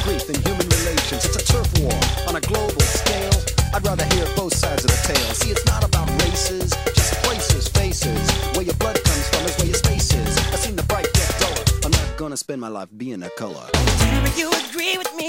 grief in human relations. It's a turf war on a global scale. I'd rather hear both sides of the tale. See, it's not about races, just places, faces. Where your blood comes from is where your space is. I've seen the bright get duller. I'm not gonna spend my life being a color. Tell me you agree with me.